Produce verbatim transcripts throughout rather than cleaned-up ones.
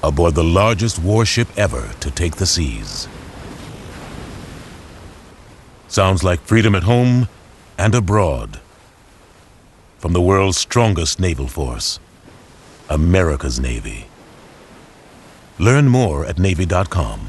aboard the largest warship ever to take the seas. Sounds like freedom at home and abroad. From the world's strongest naval force, America's Navy. Learn more at Navy dot com.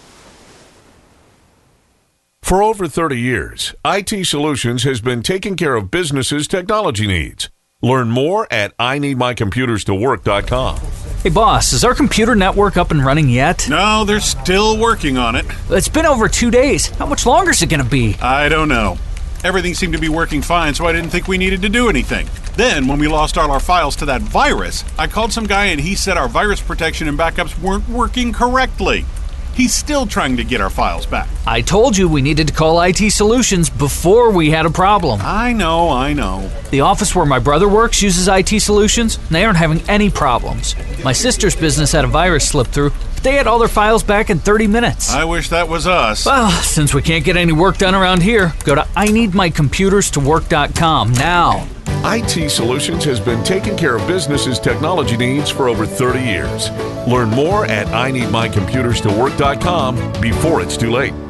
For over thirty years, I T Solutions has been taking care of businesses' technology needs. Learn more at I need my computers to work dot com. Hey boss, is our computer network up and running yet? No, they're still working on it. It's been over two days. How much longer is it going to be? I don't know. Everything seemed to be working fine, so I didn't think we needed to do anything. Then, when we lost all our files to that virus, I called some guy and he said our virus protection and backups weren't working correctly. He's still trying to get our files back. I told you we needed to call I T Solutions before we had a problem. I know, I know. The office where my brother works uses I T Solutions, and they aren't having any problems. My sister's business had a virus slip through, but they had all their files back in thirty minutes. I wish that was us. Well, since we can't get any work done around here, go to I need my computers to work dot com now. I T Solutions has been taking care of businesses' technology needs for over thirty years. Learn more at I need my computers to work dot com before it's too late.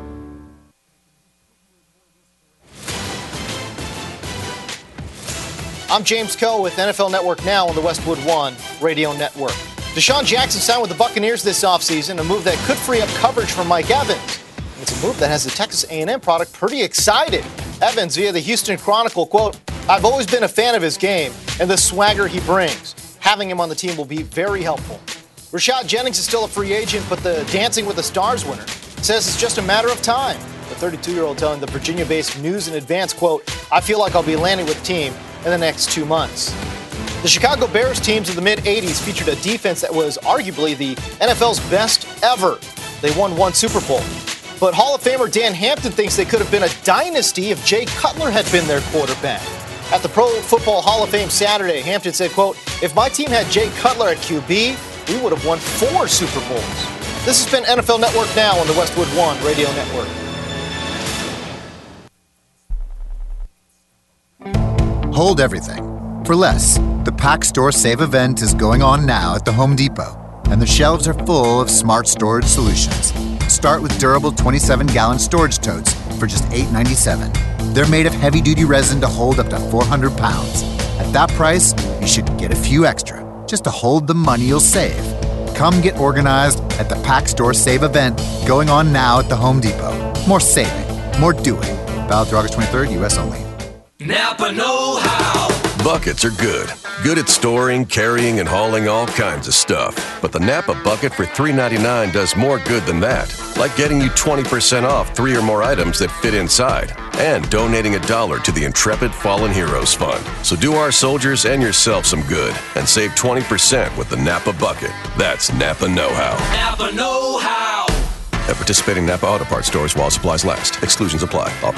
I'm James Coe with N F L Network Now on the Westwood One Radio Network. Deshaun Jackson signed with the Buccaneers this offseason, a move that could free up coverage for Mike Evans. It's a move that has the Texas A and M product pretty excited. Evans, via the Houston Chronicle, quote, "I've always been a fan of his game and the swagger he brings. Having him on the team will be very helpful." Rashad Jennings is still a free agent, but the Dancing with the Stars winner says it's just a matter of time. The thirty-two-year-old telling the Virginia-based News in Advance, quote, "I feel like I'll be landing with the team in the next two months." The Chicago Bears teams of the mid-eighties featured a defense that was arguably the N F L's best ever. They won one Super Bowl. But Hall of Famer Dan Hampton thinks they could have been a dynasty if Jay Cutler had been their quarterback. At the Pro Football Hall of Fame Saturday, Hampton said, quote, "If my team had Jay Cutler at Q B, we would have won four Super Bowls." This has been N F L Network Now on the Westwood One Radio Network. Hold everything. For less, the Pack Store Save event is going on now at the Home Depot, and the shelves are full of smart storage solutions. Start with durable twenty-seven gallon storage totes for just eight ninety-seven. They're made of heavy-duty resin to hold up to four hundred pounds. At that price, you should get a few extra, just to hold the money you'll save. Come get organized at the Pack Store Save event going on now at the Home Depot. More saving, more doing. Valid through August twenty-third, U S only. Napa know-how. Buckets are good. Good at storing, carrying, and hauling all kinds of stuff. But the Napa Bucket for three ninety-nine does more good than that. Like getting you twenty percent off three or more items that fit inside. And donating a dollar to the Intrepid Fallen Heroes Fund. So do our soldiers and yourself some good. And save twenty percent with the Napa Bucket. That's Napa know-how. Napa know-how. At participating Napa Auto Parts stores while supplies last. Exclusions apply. All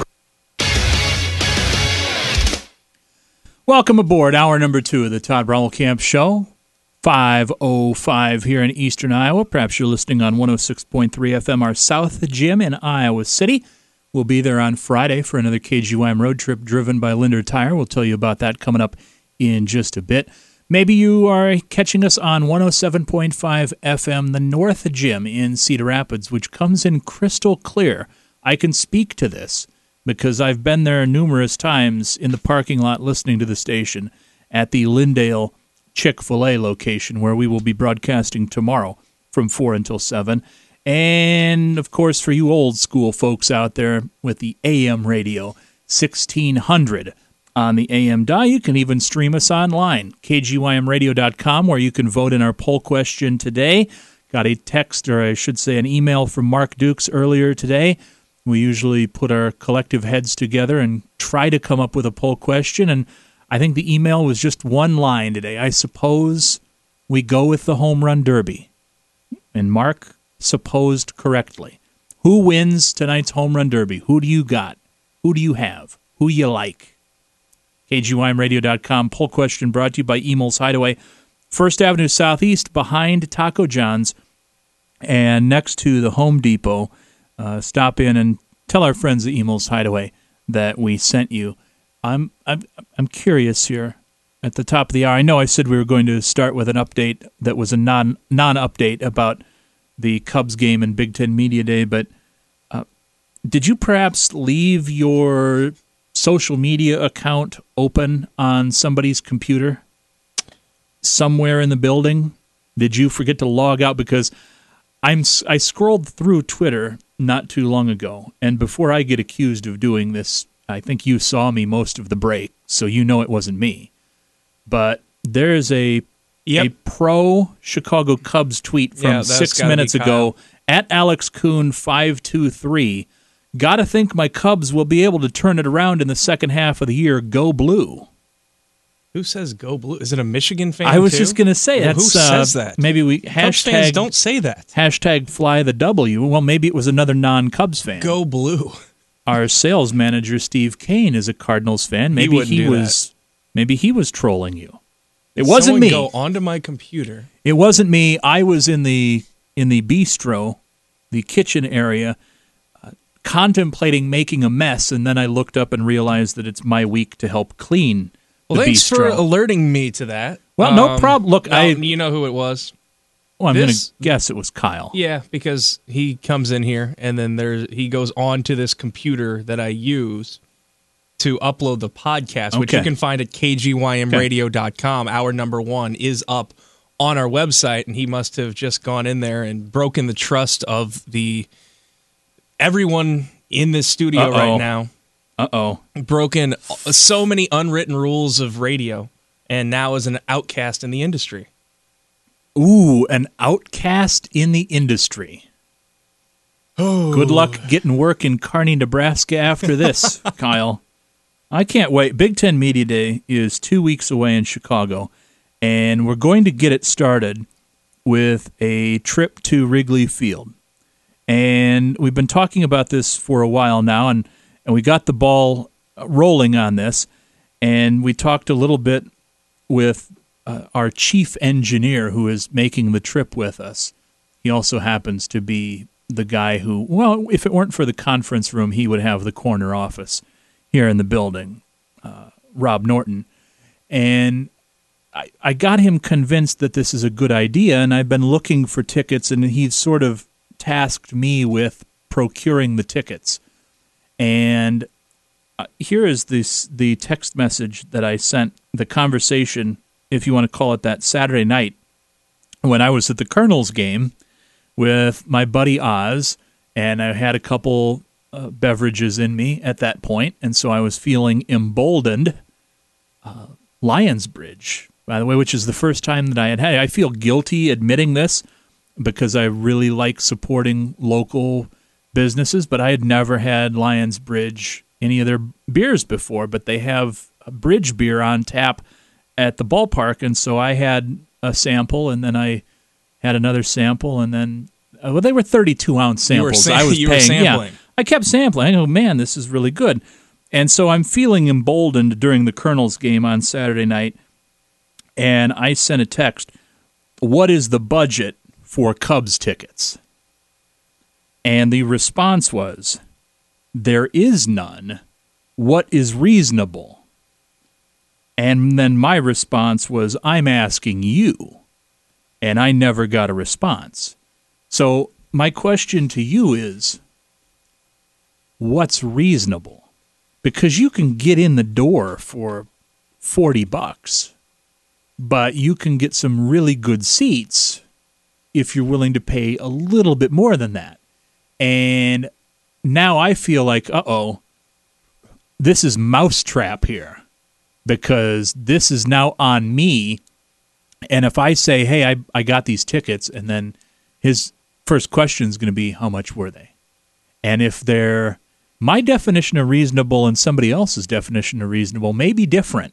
Welcome aboard, hour number two of the Todd Brommelkamp Show, five oh five here in eastern Iowa. Perhaps you're listening on one oh six point three F M, our South Gym in Iowa City. We'll be there on Friday for another K G Y M road trip driven by Linder Tire. We'll tell you about that coming up in just a bit. Maybe you are catching us on one oh seven point five F M, the North Gym in Cedar Rapids, which comes in crystal clear. I can speak to this, because I've been there numerous times in the parking lot listening to the station at the Lindale Chick-fil-A location where we will be broadcasting tomorrow from four until seven. And, of course, for you old school folks out there with the A M radio, sixteen hundred on the A M dial. You can even stream us online, K G Y M radio dot com, where you can vote in our poll question today. Got a text, or I should say an email from Mark Dukes earlier today. We usually put our collective heads together and try to come up with a poll question, and I think the email was just one line today. I suppose we go with the home run derby. And Mark supposed correctly. Who wins tonight's home run derby? Who do you got? Who do you have? Who you like? K G Y M radio dot com poll question brought to you by Emil's Hideaway. First Avenue Southeast behind Taco John's and next to the Home Depot. Uh, stop in and tell our friends at Emil's Hideaway that we sent you. I'm I'm I'm curious here. at the top of the hour. I know I said we were going to start with an update that was a non, non-update about the Cubs game and Big Ten Media Day, but uh, did you perhaps leave your social media account open on somebody's computer somewhere in the building? Did you forget to log out? Because I'm I scrolled through Twitter not too long ago, and before I get accused of doing this, I think you saw me most of the break, so you know it wasn't me. But there's a yep. a pro Chicago Cubs tweet from yeah, six minutes ago at Alex Kuhn five two three. Gotta think my Cubs will be able to turn it around in the second half of the year. Go Blue. Who says go Blue? Is it a Michigan fan? I was too? just gonna say well, that's who says uh, that. Maybe we Cubs hashtag fans don't say that. Hashtag fly the W. Well, maybe it was another non-Cubs fan. Go Blue. Our sales manager Steve Kane is a Cardinals fan. Maybe he, he was. That. Maybe he was trolling you. It Did wasn't me. Go onto my computer. It wasn't me. I was in the in the bistro, the kitchen area, uh, contemplating making a mess, and then I looked up and realized that it's my week to help clean. Well, the thanks bistro. for alerting me to that. Well, um, no problem. Look, no, I. You know who it was. Well, I'm going to This- guess it was Kyle. Yeah, because he comes in here and then there's he goes on to this computer that I use to upload the podcast, which Okay. you can find at k g y m radio dot com. Our number one is up on our website, and he must have just gone in there and broken the trust of the everyone in this studio Uh-oh. right now. Uh-oh. Broken so many unwritten rules of radio, and now is an outcast in the industry. Ooh, an outcast in the industry. Oh. Good luck getting work in Kearney, Nebraska after this, Kyle. I can't wait. Big Ten Media Day is two weeks away in Chicago, and we're going to get it started with a trip to Wrigley Field. And we've been talking about this for a while now, and, and we got the ball rolling on this, and we talked a little bit with uh, our chief engineer who is making the trip with us. He also happens to be the guy who, well, if it weren't for the conference room, he would have the corner office here in the building, uh, Rob Norton. And I, I got him convinced that this is a good idea, and I've been looking for tickets, and he's sort of tasked me with procuring the tickets. And uh, here is this, the text message that I sent, the conversation, if you want to call it that, Saturday night when I was at the Colonels game with my buddy Oz, and I had a couple uh, beverages in me at that point, and so I was feeling emboldened. Uh, Lionsbridge, by the way, which is the first time that I had had. I feel guilty admitting this because I really like supporting local businesses, but I had never had Lionsbridge, any of their beers before, but they have a bridge beer on tap at the ballpark, and so I had a sample, and then I had another sample, and then uh, well, they were thirty-two ounce samples. You were, sam- I was you paying, were sampling. Yeah, I kept sampling. I go, man, this is really good, and so I'm feeling emboldened during the Colonels game on Saturday night, and I sent a text. What is the budget for Cubs tickets? And the response was, there is none. What is reasonable? And then my response was, I'm asking you. And I never got a response. So my question to you is, what's reasonable? Because you can get in the door for forty bucks, but you can get some really good seats if you're willing to pay a little bit more than that. And now I feel like, uh-oh, this is mousetrap here, because this is now on me. And if I say, hey, I, I got these tickets, and then his first question is going to be, how much were they? And if they're, my definition of reasonable and somebody else's definition of reasonable may be different.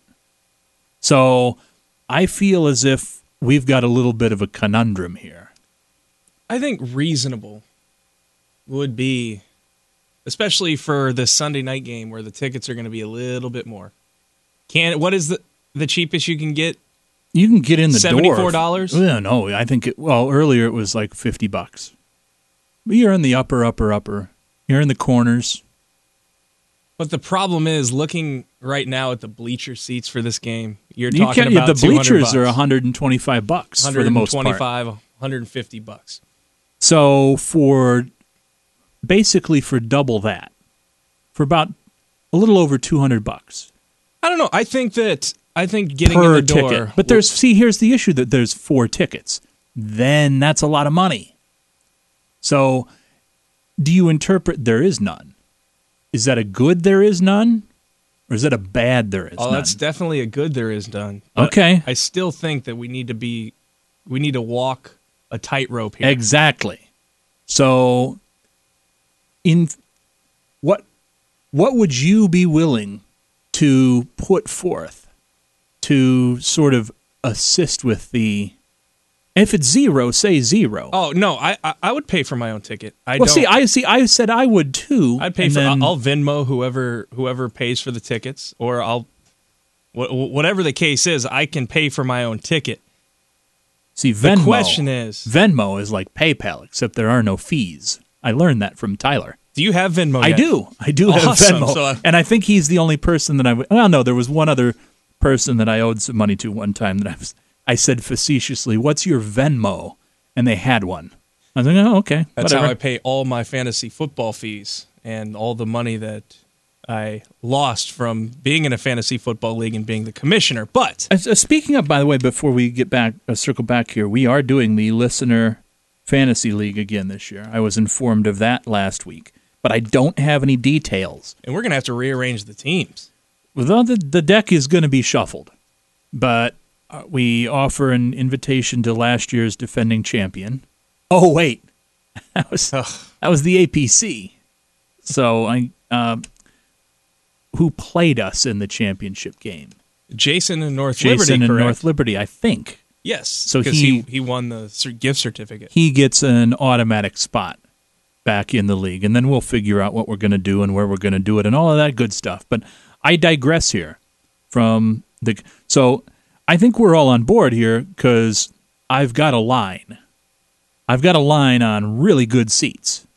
So I feel as if we've got a little bit of a conundrum here. I think reasonable would be, especially for this Sunday night game where the tickets are going to be a little bit more. Can what is the the cheapest you can get? You can get in the seventy-four dollars? door. seventy-four dollars? No, I think it, well, earlier it was like fifty bucks. But you're in the upper, upper, upper. You're in the corners. But the problem is, looking right now at the bleacher seats for this game, you're you talking can, about the bleachers bucks. are one hundred twenty-five bucks for the most part. one hundred twenty-five, one hundred fifty bucks. So for basically for double that, for about a little over two hundred bucks. I don't know. I think that I think getting per in the door. ticket. But there's see here's the issue that there's four tickets. Then that's a lot of money. So do you interpret there is none? Is that a good there is none? Or is that a bad there is oh, none? that's definitely a good there is none. But okay. I still think that we need to be we need to walk a tightrope here. Exactly. So in what what would you be willing to put forth to sort of assist with the if it's zero, say zero. Oh no, I I, I would pay for my own ticket. I well, don't, see, I see. I said I would too. I'd pay for. then, I'll Venmo whoever whoever pays for the tickets, or I'll wh- whatever the case is. I can pay for my own ticket. See, Venmo. The question is, Venmo is like PayPal, except there are no fees. I learned that from Tyler. Do you have Venmo? I yet? do. I do awesome. have Venmo, So I, and I think he's the only person that I. W- well, no, there was one other person that I owed some money to one time that I was. I said facetiously, "What's your Venmo?" And they had one. I was like, "Oh, okay." That's whatever. how I pay all my fantasy football fees and all the money that I lost from being in a fantasy football league and being the commissioner. But uh, speaking of, by the way, before we get back, uh, circle back here, we are doing the listener fantasy league again this year. I was informed of that last week, but I don't have any details. And we're gonna have to rearrange the teams. Well, the the deck is going to be shuffled, but uh, we offer an invitation to last year's defending champion. Oh wait, that was Ugh. that was the A P C. So I. Uh, who played us in the championship game? Jason in North Jason Liberty, in correct? North Liberty, I think. Yes. So because he- he, he won the cer- gift certificate. He gets an automatic spot back in the league, and then we'll figure out what we're going to do and where we're going to do it and all of that good stuff. But I digress here from the. So I think we're all on board here because I've got a line. I've got a line on really good seats,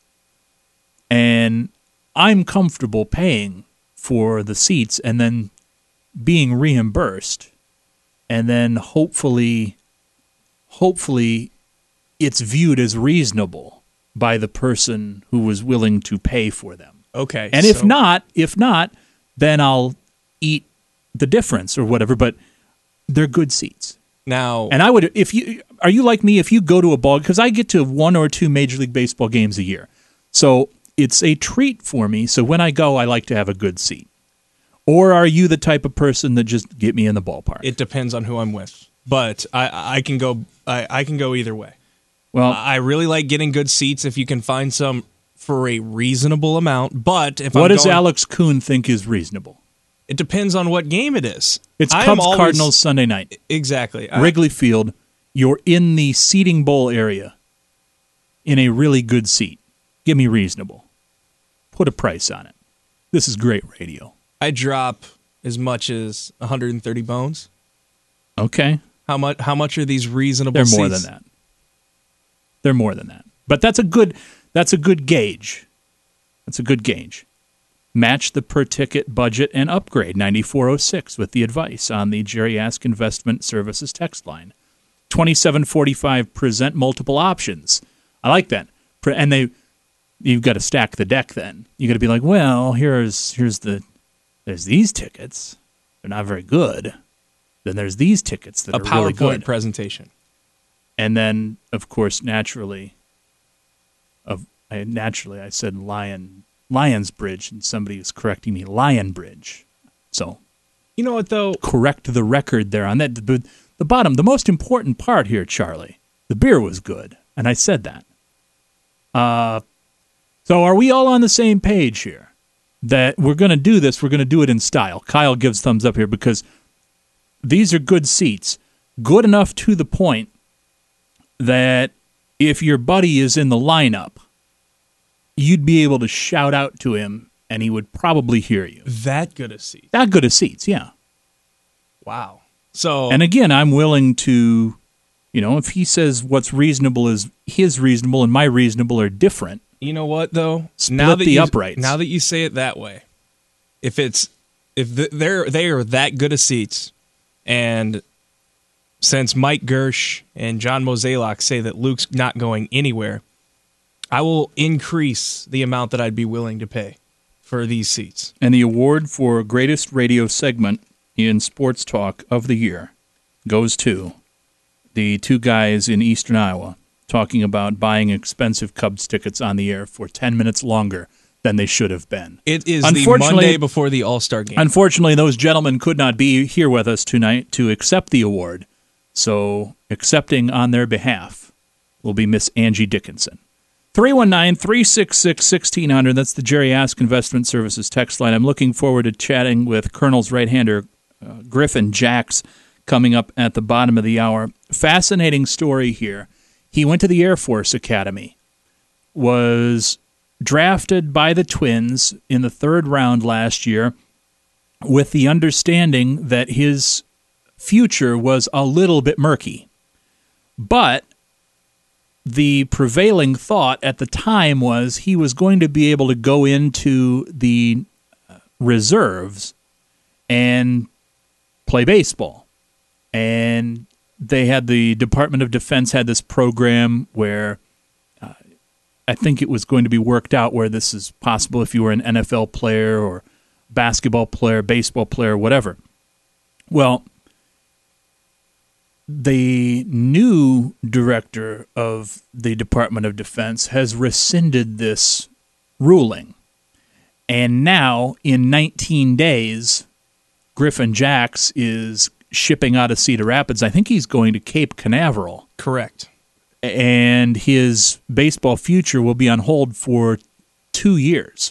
and I'm comfortable paying for the seats and then being reimbursed, and then hopefully, hopefully, it's viewed as reasonable by the person who was willing to pay for them. Okay. And if so- not, if not, then I'll eat the difference or whatever. But they're good seats. Now, And I would, if you are you like me, if you go to a ball, because I get to one or two Major League Baseball games a year, so it's a treat for me. So when I go, I like to have a good seat. Or are you the type of person that just get me in the ballpark? it depends on who I'm with, but I I can go I, I can go either way. well, I really like getting good seats if you can find some for a reasonable amount. But if what I'm does going, Alex Kuhn think is reasonable? it depends on what game it is. It's I am Cubs always- Cardinals Sunday night, Exactly. I- Wrigley Field. You're in the seating bowl area in a really good seat. Give me reasonable. Put a price on it. This is great radio. I drop as much as one hundred thirty bones. Okay. How much? How much are these reasonable? They're more seats? than that. They're more than that. But that's a good that's a good gauge. That's a good gauge. Match the per ticket budget and upgrade ninety-four oh six with the advice on the Jerry Ask Investment Services text line. twenty-seven forty-five present multiple options. I like that. Pre- And they you've got to stack the deck then. You got to be like, "Well, here's here's the there's these tickets. They're not very good. Then there's these tickets that A are really PowerPoint good." presentation. And then, of course, naturally, of I, naturally, I said Lion Lions Bridge, and somebody was correcting me, Lion Bridge. So You know what though? correct the record there on that. The, the bottom, the most important part here, Charlie, the beer was good, and I said that. Uh, so are we all on the same page here? That we're going to do this, we're going to do it in style. Kyle gives thumbs up here because these are good seats, good enough to the point that if your buddy is in the lineup, you'd be able to shout out to him and he would probably hear you. That good a seat. That good of seats, yeah. Wow. So And again, I'm willing to, you know, if he says what's reasonable is his reasonable and my reasonable are different. you know what though? Split now that the you, uprights. Now that you say it that way, if it's if they're they are that good of seats, and since Mike Gersh and John Mozeliak say that Luke's not going anywhere, I will increase the amount that I'd be willing to pay for these seats. And the award for greatest radio segment in sports talk of the year goes to the two guys in Eastern Iowa talking about buying expensive Cubs tickets on the air for ten minutes longer than they should have been. It is the Monday before the All-Star game. Unfortunately, those gentlemen could not be here with us tonight to accept the award. So accepting on their behalf will be Miss Angie Dickinson. three one nine, three six six, one six zero zero. That's the Jerry Ask Investment Services text line. I'm looking forward to chatting with Colonel's right-hander, uh, Griffin Jacks, coming up at the bottom of the hour. Fascinating story here. He went to the Air Force Academy, was drafted by the Twins in the third round last year with the understanding that his future was a little bit murky. But the prevailing thought at the time was he was going to be able to go into the reserves and play baseball. And they had the Department of Defense had this program where uh, I think it was going to be worked out where this is possible if you were an N F L player or basketball player, baseball player, whatever. Well, the new director of the Department of Defense has rescinded this ruling. And now, in nineteen days, Griffin Jacks is shipping out of Cedar Rapids. I think he's going to Cape Canaveral. Correct. And his baseball future will be on hold for two years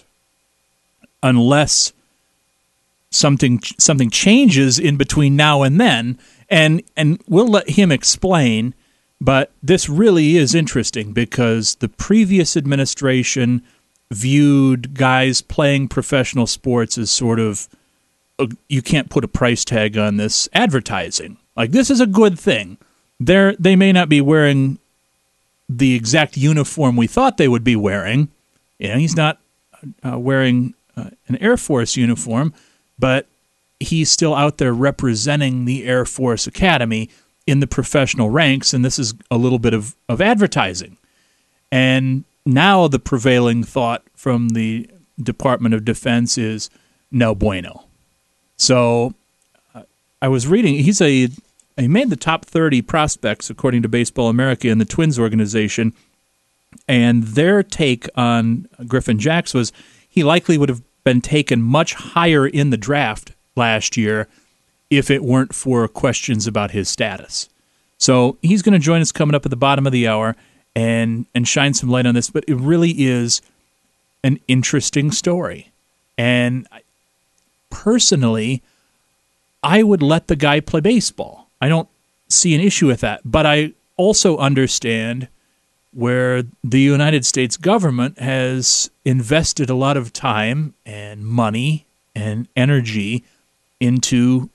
unless something something changes in between now and then. And and we'll let him explain, but this really is interesting because the previous administration viewed guys playing professional sports as sort of, uh, you can't put a price tag on this advertising. Like, this is a good thing. They're, they may not be wearing the exact uniform we thought they would be wearing. You know, he's not uh, wearing uh, an Air Force uniform, but he's still out there representing the Air Force Academy in the professional ranks, and this is a little bit of, of advertising. And now the prevailing thought from the Department of Defense is no bueno. So uh, I was reading, he's a he made the top thirty prospects according to Baseball America in the Twins organization, and their take on Griffin Jacks was he likely would have been taken much higher in the draft last year if it weren't for questions about his status. So he's going to join us coming up at the bottom of the hour and and shine some light on this, but it really is an interesting story. And personally, I would let the guy play baseball. I don't see an issue with that, but I also understand where the United States government has invested a lot of time and money and energy into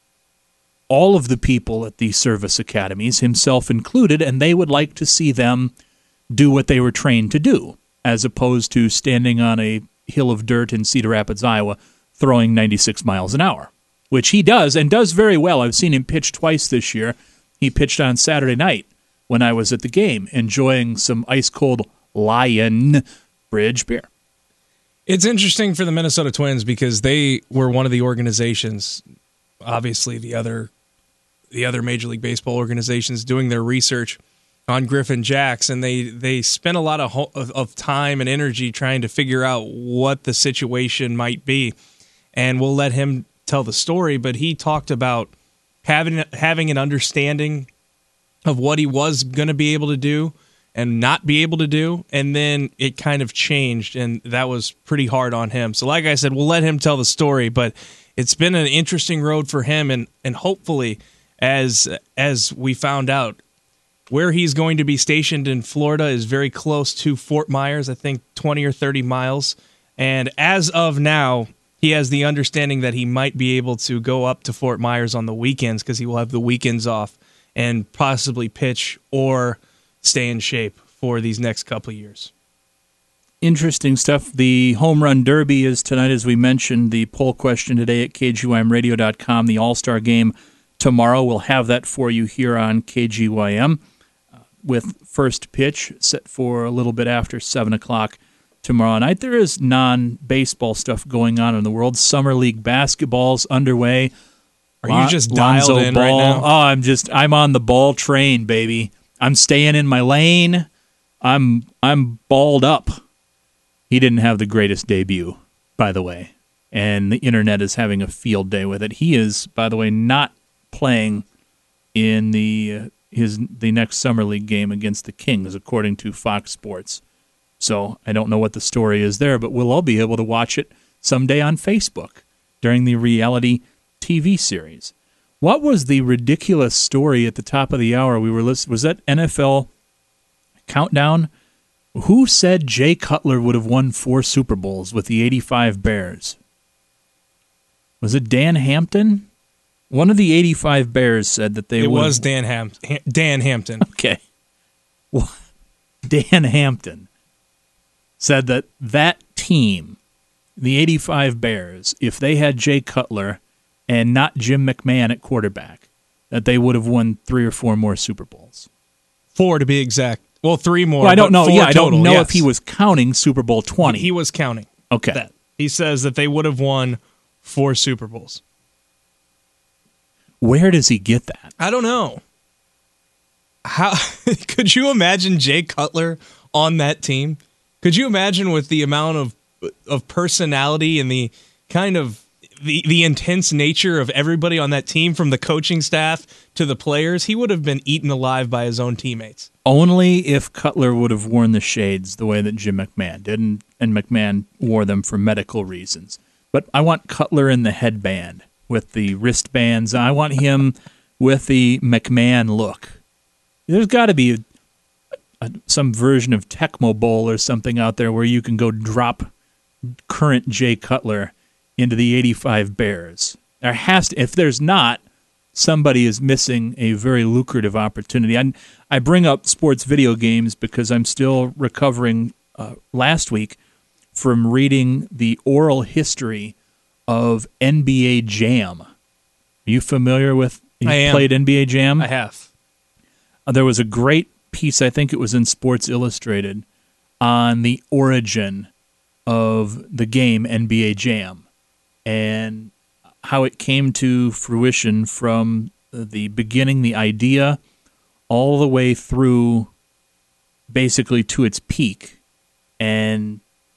all of the people at these service academies, himself included, and they would like to see them do what they were trained to do, as opposed to standing on a hill of dirt in Cedar Rapids, Iowa, throwing ninety-six miles an hour, which he does, and does very well. I've seen him pitch twice this year. He pitched on Saturday night when I was at the game, enjoying some ice-cold Lion Bridge beer. It's interesting for the Minnesota Twins because they were one of the organizations, obviously the other the other Major League Baseball organizations, doing their research on Griffin Jacks, and they, they spent a lot of, ho- of of time and energy trying to figure out what the situation might be. And we'll let him tell the story, but he talked about having having an understanding of what he was going to be able to do and not be able to do, and then it kind of changed, and that was pretty hard on him. So like I said, we'll let him tell the story, but it's been an interesting road for him, and, and hopefully, as as we found out, where he's going to be stationed in Florida is very close to Fort Myers, I think twenty or thirty miles, and as of now, he has the understanding that he might be able to go up to Fort Myers on the weekends because he will have the weekends off and possibly pitch or stay in shape for these next couple of years. interesting stuff. The Home Run Derby is tonight, as we mentioned. The poll question today at K G Y M radio dot com. The All-Star Game tomorrow. We'll have that for you here on K G Y M uh, with first pitch set for a little bit after seven o'clock tomorrow night. There is non-baseball stuff going on in the world. Summer League basketball's underway. Are you just dialed Lonzo in Ball. right now? Oh, I'm just I'm on the ball train, baby. I'm staying in my lane. I'm I'm balled up. He didn't have the greatest debut, by the way, and the internet is having a field day with it. He is, by the way, not playing in the uh, his the next summer league game against the Kings, according to Fox Sports. So I don't know what the story is there, but we'll all be able to watch it someday on Facebook during the reality T V series. What was the ridiculous story at the top of the hour we were listening? Was that N F L Countdown? Who said Jay Cutler would have won four Super Bowls with the eighty-five Bears? Was it Dan Hampton? One of the eighty-five Bears said that they it would. It was Dan Ham- Dan Hampton. Okay. Well, Dan Hampton said that that team, the eighty-five Bears, if they had Jay Cutler and not Jim McMahon at quarterback, that they would have won three or four more Super Bowls. Four to be exact. Well, three more. Well, I don't know. Yeah, total, I don't know yes. if he was counting Super Bowl twenty. He, he was counting. Okay. That. He says that they would have won four Super Bowls. Where does he get that? I don't know. How could you imagine Jay Cutler on that team? Could you imagine with the amount of of personality and the kind of the the intense nature of everybody on that team, from the coaching staff to the players? He would have been eaten alive by his own teammates. Only if Cutler would have worn the shades the way that Jim McMahon did, and, and McMahon wore them for medical reasons. But I want Cutler in the headband with the wristbands. I want him with the McMahon look. There's got to be a, a, some version of Tecmo Bowl or something out there where you can go drop current Jay Cutler into the eighty-five Bears. There has to. If there's not, somebody is missing a very lucrative opportunity. I, I bring up sports video games because I'm still recovering uh, last week from reading the oral history of N B A Jam. Are you familiar with? You I am. Played N B A Jam? I have. Uh, there was a great piece, I think it was in Sports Illustrated, on the origin of the game N B A Jam and how it came to fruition from the beginning, the idea, all the way through basically to its peak. And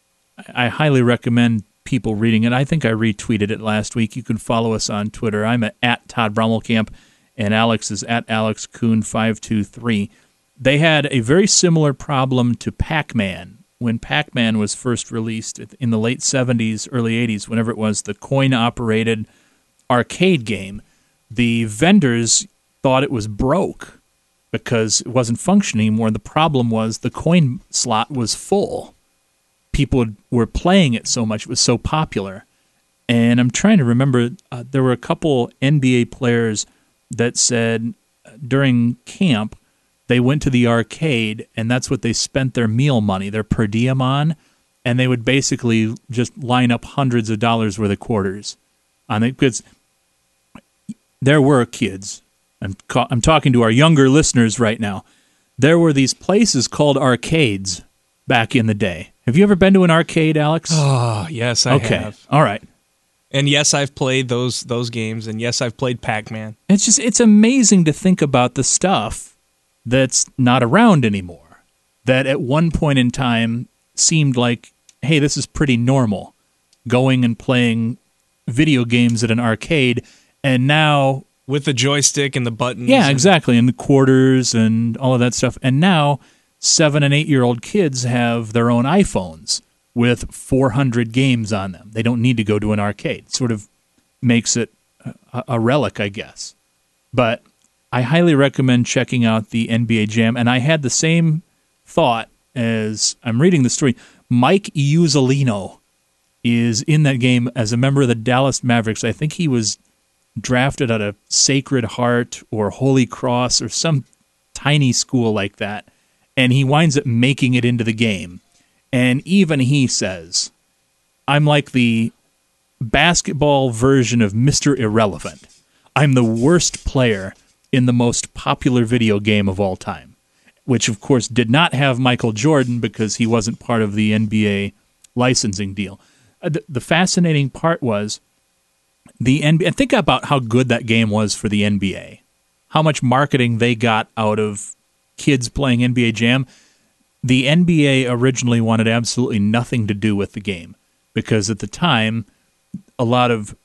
I highly recommend people reading it. I think I retweeted it last week. You can follow us on Twitter. I'm at, at Todd Brommelkamp, and Alex is at Alex Kuhn five two three. They had a very similar problem to Pac-Man. When Pac-Man was first released in the late seventies, early eighties, whenever it was the coin-operated arcade game, the vendors thought it was broke because it wasn't functioning anymore. The problem was the coin slot was full. People were playing it so much. It was so popular. And I'm trying to remember, uh, there were a couple N B A players that said during camp, they went to the arcade, and that's what they spent their meal money, their per diem on, and they would basically just line up hundreds of dollars worth of quarters on it. Because there were kids. I'm, ca- I'm talking to our younger listeners right now. There were these places called arcades back in the day. Have you ever been to an arcade, Alex? Oh, yes, I okay. have. All right. And yes, I've played those those games, and yes, I've played Pac-Man. It's just it's amazing to think about the stuff that's not around anymore, that at one point in time seemed like, hey, this is pretty normal, going and playing video games at an arcade, and now... With the joystick and the buttons. Yeah, and exactly, and the quarters and all of that stuff. And now seven- and eight-year-old kids have their own iPhones with four hundred games on them. They don't need to go to an arcade. Sort of makes it a, a relic, I guess. But I highly recommend checking out the N B A Jam. And I had the same thought as I'm reading the story. Mike Iuzzolino is in that game as a member of the Dallas Mavericks. I think he was drafted out of Sacred Heart or Holy Cross or some tiny school like that. And he winds up making it into the game. And even he says, I'm like the basketball version of Mister Irrelevant. I'm the worst player in the most popular video game of all time, which, of course, did not have Michael Jordan because he wasn't part of the N B A licensing deal. Uh, the, the fascinating part was the N B A. And think about how good that game was for the N B A, how much marketing they got out of kids playing N B A Jam. The N B A originally wanted absolutely nothing to do with the game because at the time, a lot of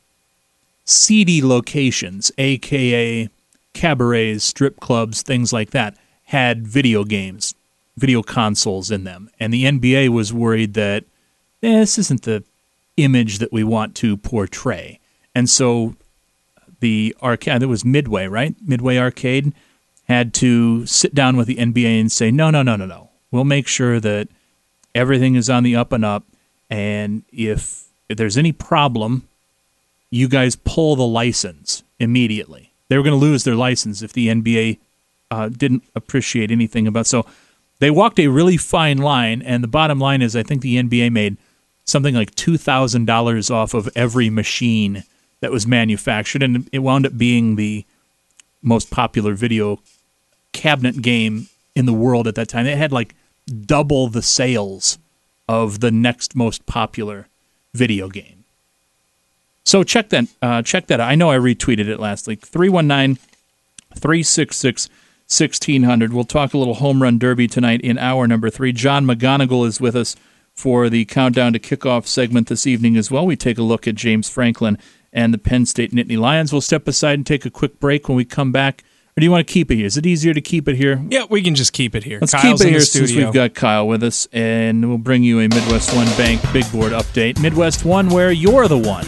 seedy locations, a k a cabarets, strip clubs, things like that, had video games, video consoles in them. And the N B A was worried that eh, this isn't the image that we want to portray. And so the arcade, it was Midway, right? Midway Arcade had to sit down with the N B A and say, no, no, no, no, no. We'll make sure that everything is on the up and up. And if, if there's any problem, you guys pull the license immediately. They were going to lose their license if the N B A uh, didn't appreciate anything about. So they walked a really fine line, and the bottom line is I think the N B A made something like two thousand dollars off of every machine that was manufactured, and it wound up being the most popular video cabinet game in the world at that time. It had like double the sales of the next most popular video game. So check that uh, check that out. I know I retweeted it last week. three one nine, three six six, one six zero zero. We'll talk a little home run derby tonight in hour number three. John McGonigal is with us for the Countdown to Kickoff segment this evening as well. We take a look at James Franklin and the Penn State Nittany Lions. We'll step aside and take a quick break. When we come back, or do you want to keep it here? Is it easier to keep it here? Yeah, we can just keep it here. Let's Kyle's keep it in here the since studio. we've got Kyle with us, and we'll bring you a Midwest One Bank Big Board update. Midwest One, where you're the one.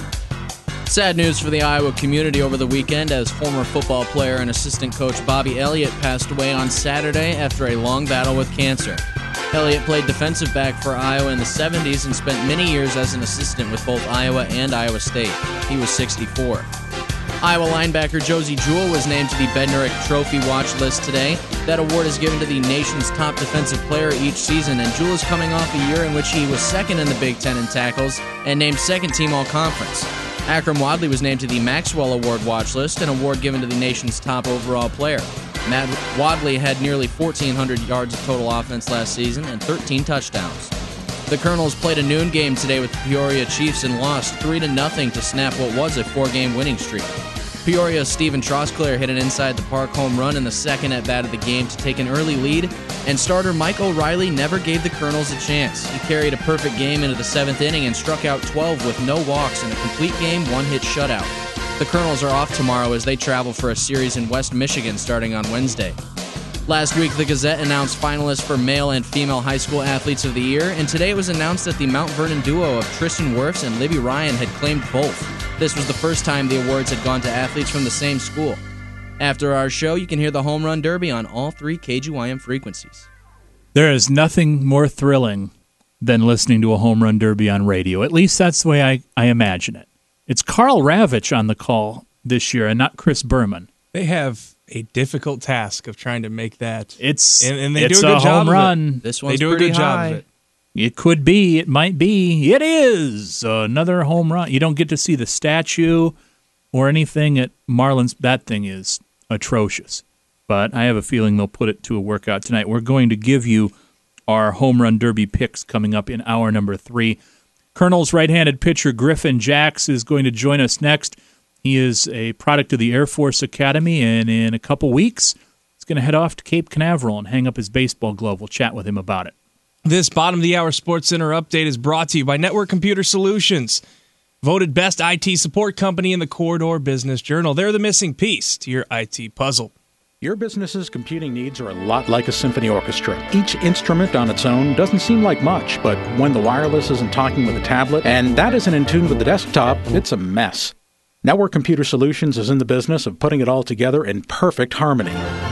Sad news for the Iowa community over the weekend as former football player and assistant coach Bobby Elliott passed away on Saturday after a long battle with cancer. Elliott played defensive back for Iowa in the seventies and spent many years as an assistant with both Iowa and Iowa State. He was sixty-four. Iowa linebacker Josie Jewell was named to the Bednarik Trophy watch list today. That award is given to the nation's top defensive player each season, and Jewell is coming off a year in which he was second in the Big Ten in tackles and named second team all-conference. Akram Wadley was named to the Maxwell Award watch list, an award given to the nation's top overall player. Matt Wadley had nearly fourteen hundred yards of total offense last season and thirteen touchdowns. The Colonels played a noon game today with the Peoria Chiefs and lost three to nothing to snap what was a four-game winning streak. Peoria's Stephen Trosclair hit an inside-the-park home run in the second at-bat of the game to take an early lead, and starter Mike O'Reilly never gave the Colonels a chance. He carried a perfect game into the seventh inning and struck out twelve with no walks in a complete game, one-hit shutout. The Colonels are off tomorrow as they travel for a series in West Michigan starting on Wednesday. Last week, the Gazette announced finalists for male and female high school athletes of the year, and today it was announced that the Mount Vernon duo of Tristan Wirfs and Libby Ryan had claimed both. This was the first time the awards had gone to athletes from the same school. After our show, you can hear the Home Run Derby on all three K G Y M frequencies. There is nothing more thrilling than listening to a home run derby on radio. At least that's the way I, I imagine it. It's Carl Ravitch on the call this year and not Chris Berman. They have a difficult task of trying to make that. It's and, and they it's do a good a job home run. Of it. This one's they do a pretty good high. job of it. It could be. It might be. It is another home run. You don't get to see the statue or anything at Marlins. That thing is atrocious. But I have a feeling they'll put it to a workout tonight. We're going to give you our home run derby picks coming up in hour number three. Colonel's right-handed pitcher Griffin Jacks is going to join us next. He is a product of the Air Force Academy, and in a couple weeks, he's going to head off to Cape Canaveral and hang up his baseball glove. We'll chat with him about it. This bottom of the hour Sports Center update is brought to you by Network Computer Solutions, voted best I T support company in the Corridor Business Journal. They're the missing piece to your I T puzzle. Your business's computing needs are a lot like a symphony orchestra. Each instrument on its own doesn't seem like much, but when the wireless isn't talking with the tablet and that isn't in tune with the desktop, it's a mess. Network Computer Solutions is in the business of putting it all together in perfect harmony.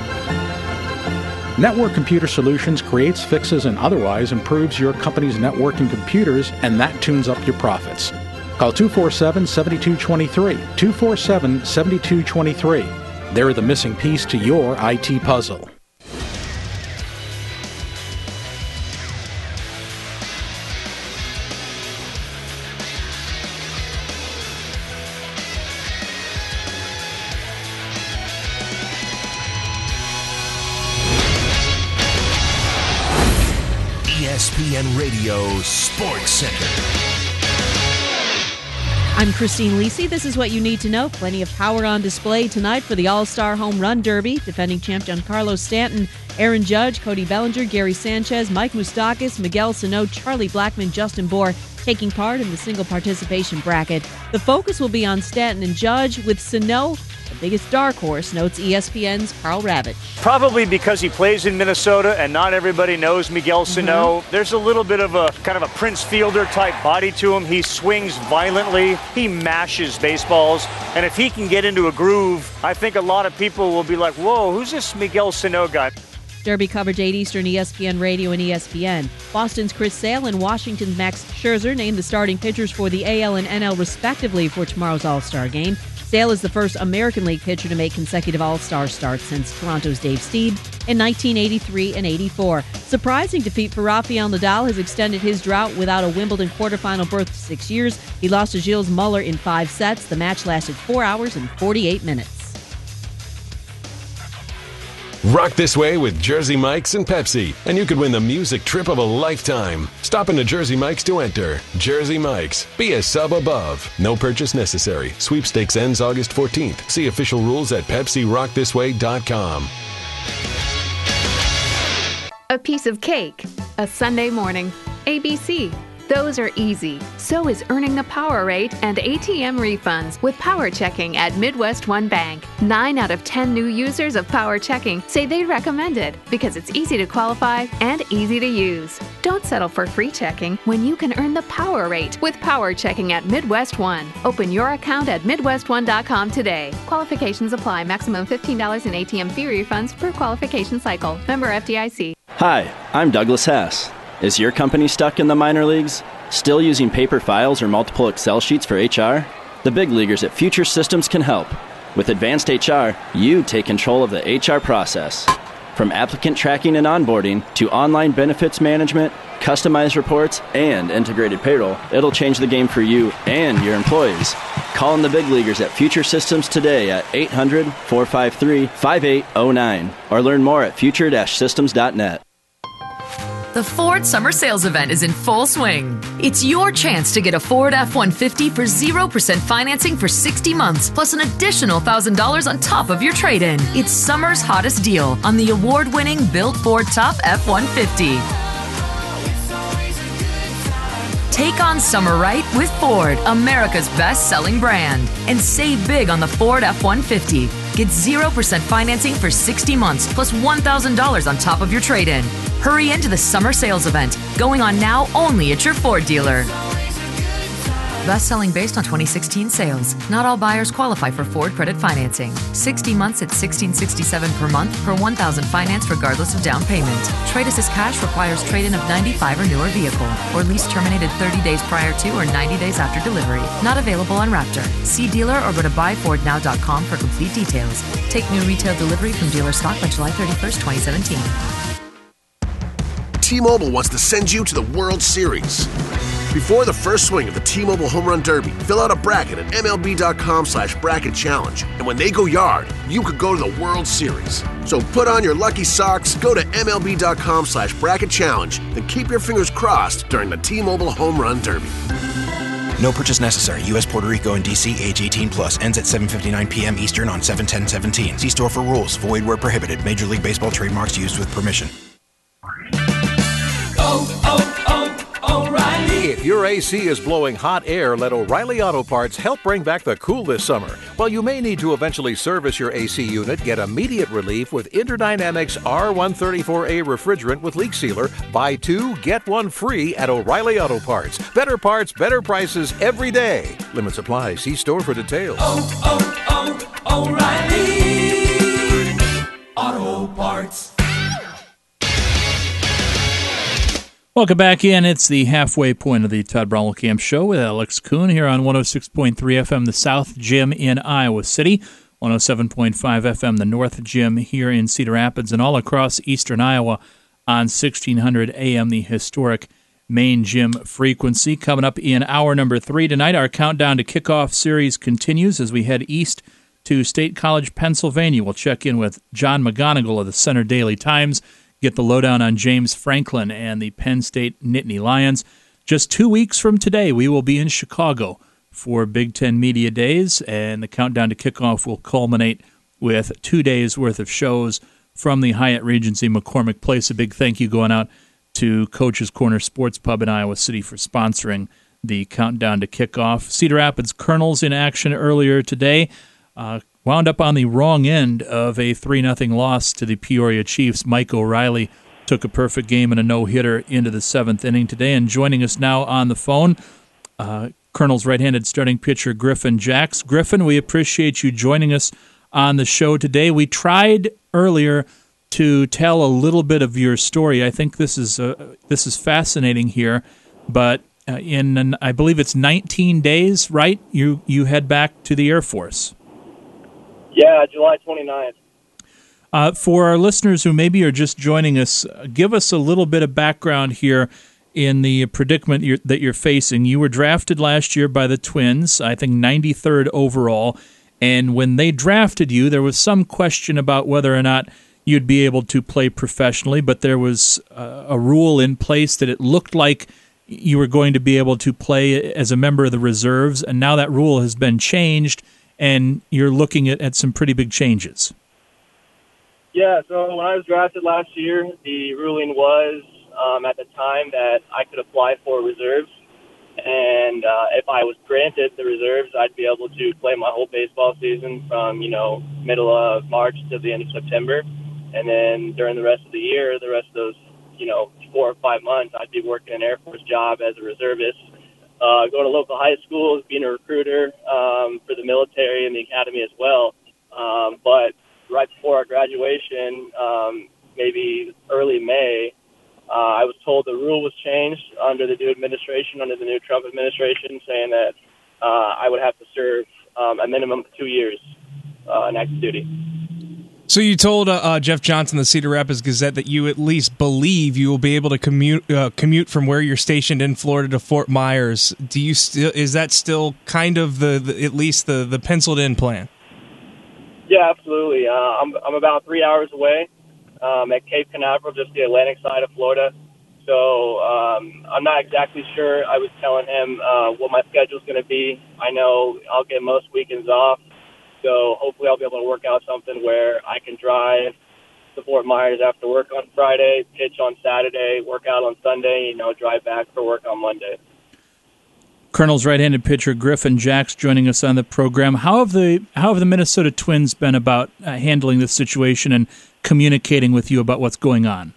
Network Computer Solutions creates fixes and otherwise improves your company's networking computers, and that tunes up your profits. Call two four seven, seven two two three, two four seven, seven two two three. They're the missing piece to your I T puzzle. S P N Radio Sports Center. I'm Christine Lisi. This is what you need to know. Plenty of power on display tonight for the All-Star Home Run Derby. Defending champ Giancarlo Stanton, Aaron Judge, Cody Bellinger, Gary Sanchez, Mike Moustakas, Miguel Sano, Charlie Blackmon, Justin Bour taking part in the single participation bracket. The focus will be on Stanton and Judge, with Sano the biggest dark horse, notes E S P N's Carl Ravitch. Probably because he plays in Minnesota and not everybody knows Miguel Sano. Mm-hmm. There's a little bit of a kind of a Prince Fielder type body to him. He swings violently. He mashes baseballs. And if he can get into a groove, I think a lot of people will be like, whoa, who's this Miguel Sano guy? Derby coverage eight Eastern, E S P N Radio and E S P N. Boston's Chris Sale and Washington's Max Scherzer named the starting pitchers for the A L and N L respectively for tomorrow's All-Star game. Sale is the first American League pitcher to make consecutive All-Star starts since Toronto's Dave Stieb in nineteen eighty-three and eighty-four. Surprising defeat for Rafael Nadal has extended his drought without a Wimbledon quarterfinal berth to six years. He lost to Gilles Muller in five sets. The match lasted four hours and forty-eight minutes. Rock this way with Jersey Mike's and Pepsi, and you could win the music trip of a lifetime. Stop into Jersey Mike's to enter. Jersey Mike's. Be a sub above. No purchase necessary. Sweepstakes ends August fourteenth. See official rules at Pepsi Rock This Way dot com. A piece of cake. A Sunday morning. A B C. Those are easy. So is earning the power rate and A T M refunds with Power Checking at Midwest One Bank. Nine out of ten new users of Power Checking say they'd recommend it because it's easy to qualify and easy to use. Don't settle for free checking when you can earn the power rate with Power Checking at Midwest One. Open your account at midwest one dot com today. Qualifications apply. Maximum fifteen dollars in A T M fee refunds per qualification cycle. Member F D I C. Hi, I'm Douglas Hess. Is your company stuck in the minor leagues? Still using paper files or multiple Excel sheets for H R? The big leaguers at Future Systems can help. With Advanced H R, you take control of the H R process. From applicant tracking and onboarding to online benefits management, customized reports, and integrated payroll, it'll change the game for you and your employees. Call in the big leaguers at Future Systems today at eight hundred, four five three, five eight zero nine or learn more at future dash systems dot net. The Ford Summer Sales Event is in full swing. It's your chance to get a Ford F one fifty for zero percent financing for sixty months, plus an additional one thousand dollars on top of your trade-in. It's summer's hottest deal on the award-winning Built Ford Top F one fifty. Take on summer right with Ford, America's best-selling brand. And save big on the Ford F one fifty. Get zero percent financing for sixty months, plus one thousand dollars on top of your trade-in. Hurry into the summer sales event, going on now only at your Ford dealer. Best-selling based on twenty sixteen sales. Not all buyers qualify for Ford credit financing. sixty months at sixteen sixty-seven per month per one thousand financed regardless of down payment. Trade Assist Cash requires trade-in of ninety-five or newer vehicle, or lease terminated thirty days prior to or ninety days after delivery. Not available on Raptor. See dealer or go to buy ford now dot com for complete details. Take new retail delivery from dealer stock by July thirty-first, twenty seventeen. T-Mobile wants to send you to the World Series. Before the first swing of the T-Mobile Home Run Derby, fill out a bracket at M L B dot com slash bracket challenge. And when they go yard, you could go to the World Series. So put on your lucky socks, go to M L B dot com slash bracket challenge, and keep your fingers crossed during the T-Mobile Home Run Derby. No purchase necessary. U S, Puerto Rico, and D C. Age eighteen plus. Ends at seven fifty-nine p.m. Eastern on seven ten seventeen. See store for rules. Void where prohibited. Major League Baseball trademarks used with permission. Oh, oh, oh, O'Reilly. If your A C is blowing hot air, let O'Reilly Auto Parts help bring back the cool this summer. While you may need to eventually service your A C unit, get immediate relief with Interdynamics R one thirty-four A refrigerant with leak sealer. Buy two, get one free at O'Reilly Auto Parts. Better parts, better prices every day. Limits apply. See store for details. Oh, oh, oh, O'Reilly Auto Parts. Welcome back in. It's the halfway point of the Todd Brownell Camp Show with Alex Kuhn here on one oh six point three F M, the South Gym in Iowa City, one oh seven point five F M, the North Gym here in Cedar Rapids, and all across eastern Iowa on sixteen hundred A M, the historic main gym frequency. Coming up in hour number three tonight, our countdown to kickoff series continues as we head east to State College, Pennsylvania. We'll check in with John McGonigal of the Center Daily Times, get the lowdown on James Franklin and the Penn State Nittany Lions. Just two weeks from today, we will be in Chicago for Big Ten Media Days, and the countdown to kickoff will culminate with two days' worth of shows from the Hyatt Regency McCormick Place. A big thank you going out to Coach's Corner Sports Pub in Iowa City for sponsoring the countdown to kickoff. Cedar Rapids Colonels in action earlier today. Uh, wound up on the wrong end of a three nothing loss to the Peoria Chiefs. Mike O'Reilly took a perfect game and a no-hitter into the seventh inning today. And joining us now on the phone, uh, Colonel's right-handed starting pitcher Griffin Jacks. Griffin, we appreciate you joining us on the show today. We tried earlier to tell a little bit of your story. I think this is uh, this is fascinating here, but uh, in an, I believe it's nineteen days, right? You you head back to the Air Force. Yeah, July twenty-ninth. Uh, for our listeners who maybe are just joining us, give us a little bit of background here in the predicament you're, that you're facing. You were drafted last year by the Twins, I think ninety-third overall, and when they drafted you, there was some question about whether or not you'd be able to play professionally, but there was uh, a rule in place that it looked like you were going to be able to play as a member of the reserves, and now that rule has been changed, and you're looking at, at some pretty big changes. Yeah, so when I was drafted last year, the ruling was um, at the time that I could apply for reserves, and uh, if I was granted the reserves, I'd be able to play my whole baseball season from, you know, middle of March to the end of September, and then during the rest of the year, the rest of those, you know, four or five months, I'd be working an Air Force job as a reservist, uh, going to local high schools, being a recruiter um, for the military and the academy as well. Um, but right before our graduation, um, maybe early May, uh, I was told the rule was changed under the new administration, under the new Trump administration, saying that uh, I would have to serve um, a minimum of two years uh, in active duty. So you told uh, uh, Jeff Johnson, the Cedar Rapids Gazette, that you at least believe you will be able to commute uh, commute from where you're stationed in Florida to Fort Myers. Do you still is that still kind of the, the at least the, the penciled in plan? Yeah, absolutely. Uh, I'm I'm about three hours away um, at Cape Canaveral, just the Atlantic side of Florida. So um, I'm not exactly sure. I was telling him uh, what my schedule's going to be. I know I'll get most weekends off. So hopefully I'll be able to work out something where I can drive to Fort Myers after work on Friday, pitch on Saturday, work out on Sunday, you know, drive back for work on Monday. Colonel's right-handed pitcher Griffin Jacks joining us on the program. How have the how have the Minnesota Twins been about uh, handling this situation and communicating with you about what's going on?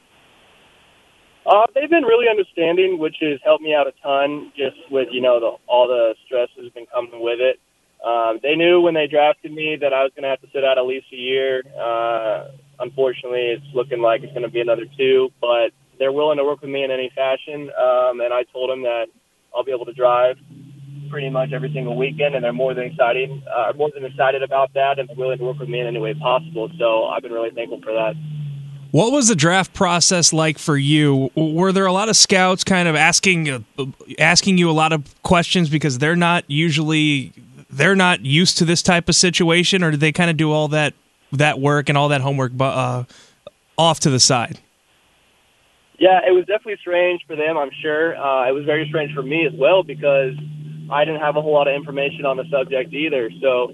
Uh, they've been really understanding, which has helped me out a ton, just with, you know, the, all the stress that's been coming with it. Um, they knew when they drafted me that I was going to have to sit out at least a year. Uh, unfortunately, it's looking like it's going to be another two, but they're willing to work with me in any fashion. Um, and I told them that I'll be able to drive pretty much every single weekend, and they're more than excited, uh, more than excited about that, and they're willing to work with me in any way possible. So I've been really thankful for that. What was the draft process like for you? Were there a lot of scouts kind of asking uh, asking you a lot of questions because they're not usually they're not used to this type of situation, or did they kind of do all that that work and all that homework uh, off to the side? Yeah, it was definitely strange for them, I'm sure. Uh, it was very strange for me as well because I didn't have a whole lot of information on the subject either. So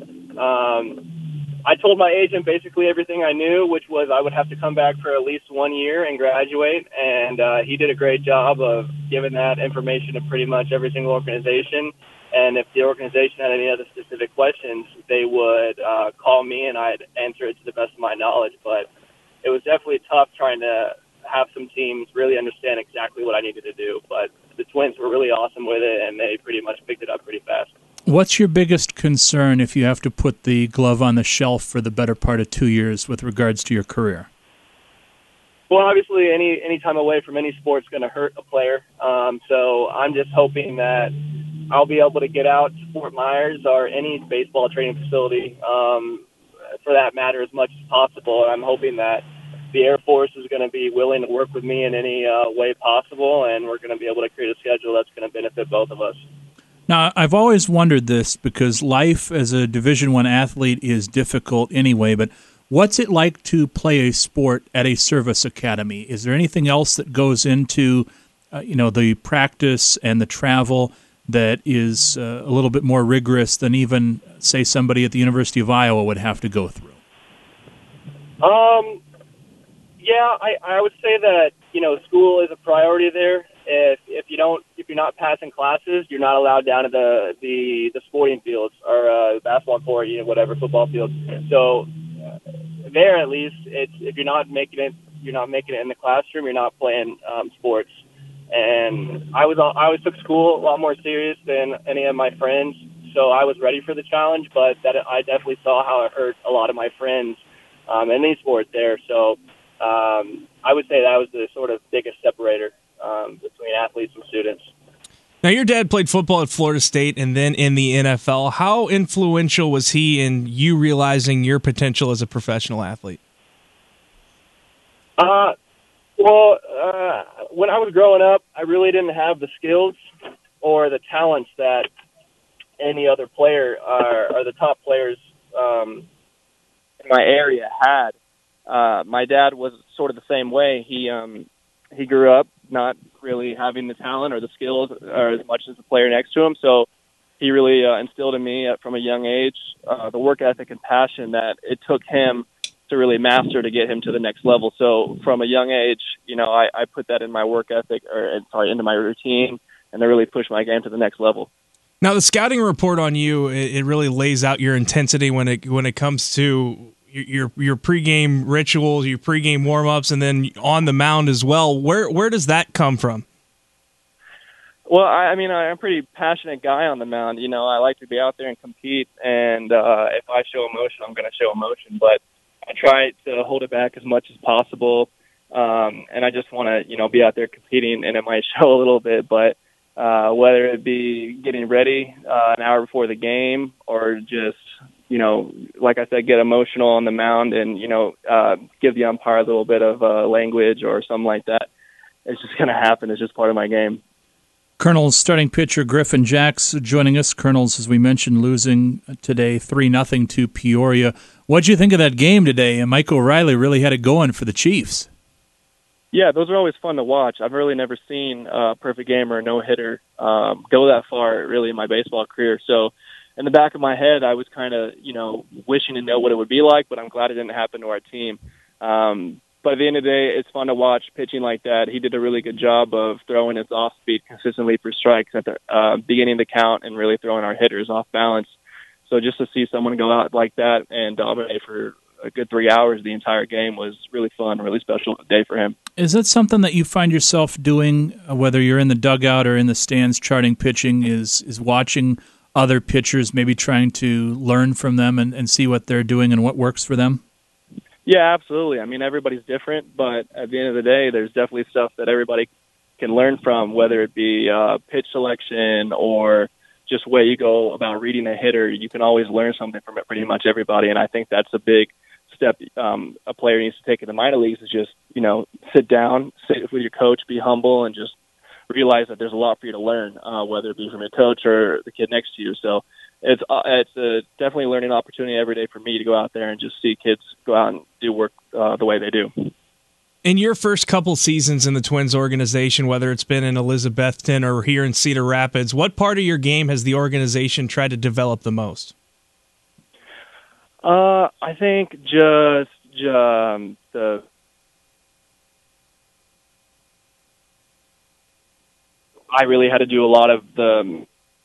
um, I told my agent basically everything I knew, which was I would have to come back for at least one year and graduate. And uh, he did a great job of giving that information to pretty much every single organization. And if the organization had any other specific questions, they would uh, call me and I'd answer it to the best of my knowledge. But it was definitely tough trying to have some teams really understand exactly what I needed to do. But the Twins were really awesome with it, and they pretty much picked it up pretty fast. What's your biggest concern if you have to put the glove on the shelf for the better part of two years with regards to your career? Well, obviously, any any time away from any sport is going to hurt a player. Um, so I'm just hoping that I'll be able to get out to Fort Myers or any baseball training facility, um, for that matter, as much as possible. And I'm hoping that the Air Force is going to be willing to work with me in any uh, way possible, and we're going to be able to create a schedule that's going to benefit both of us. Now, I've always wondered this because life as a Division I athlete is difficult anyway, but What's it like to play a sport at a service academy? Is there anything else that goes into, uh, you know, the practice and the travel that is uh, a little bit more rigorous than even, say, somebody at the University of Iowa would have to go through? Um, yeah, I, I would say that, you know, school is a priority there. If if you don't, if you're not passing classes, you're not allowed down at the the, the sporting fields or uh, basketball court, you know, whatever, football fields. So uh, there, at least, it's if you're not making it, you're not making it in the classroom. You're not playing um, sports. And I was I always took school a lot more serious than any of my friends, so I was ready for the challenge. But that I definitely saw how it hurt a lot of my friends um, in these sports there. So um, I would say that was the sort of biggest separator um, between athletes and students. Now, your dad played football at Florida State and then in the N F L. How influential was he in you realizing your potential as a professional athlete? Uh, well, uh, when I was growing up, I really didn't have the skills or the talents that any other player or, or the top players um, in my area had. Uh, my dad was sort of the same way. He um, he grew up not really having the talent or the skills or as much as the player next to him. So he really uh, instilled in me from a young age uh, the work ethic and passion that it took him to really master to get him to the next level. So from a young age, you know, I, I put that in my work ethic or sorry, into my routine, and I really pushed my game to the next level. Now, the scouting report on you, it, it really lays out your intensity when it when it comes to your your pregame rituals, your pregame warm-ups, and then on the mound as well. Where where does that come from? Well, I, I mean, I'm a pretty passionate guy on the mound. You know, I like to be out there and compete, and uh, if I show emotion, I'm going to show emotion. But I try to hold it back as much as possible, um, and I just want to, you know, be out there competing, and it might show a little bit, but uh, whether it be getting ready uh, an hour before the game or just, you know, like I said, get emotional on the mound and, you know, uh, give the umpire a little bit of uh, language or something like that. It's just going to happen. It's just part of my game. Colonel's starting pitcher Griffin Jacks joining us. Colonel's, as we mentioned, losing today three nothing to Peoria. What'd you think of that game today? And Mike O'Reilly really had it going for the Chiefs. Yeah, those are always fun to watch. I've really never seen a perfect game or a no-hitter um, go that far, really, in my baseball career. So in the back of my head, I was kind of, you know, wishing to know what it would be like, but I'm glad it didn't happen to our team. Um, but at the end of the day, it's fun to watch pitching like that. He did a really good job of throwing his off-speed consistently for strikes at the uh, beginning of the count and really throwing our hitters off balance. So just to see someone go out like that and dominate for a good three hours the entire game was really fun, really special day for him. Is that something that you find yourself doing, whether you're in the dugout or in the stands charting pitching, is is watching other pitchers, maybe trying to learn from them and, and see what they're doing and what works for them? Yeah, absolutely. I mean, everybody's different, but at the end of the day, there's definitely stuff that everybody can learn from, whether it be uh, pitch selection or just way you go about reading a hitter. You can always learn something from it, pretty much everybody, and I think that's a big step um, a player needs to take in the minor leagues is just, you know, sit down, sit with your coach, be humble, and just realize that there's a lot for you to learn, uh, whether it be from your coach or the kid next to you. So it's uh, it's a definitely a learning opportunity every day for me to go out there and just see kids go out and do work uh, the way they do. In your first couple seasons in the Twins organization, whether it's been in Elizabethton or here in Cedar Rapids, what part of your game has the organization tried to develop the most? Uh, I think just um, the I really had to do a lot of the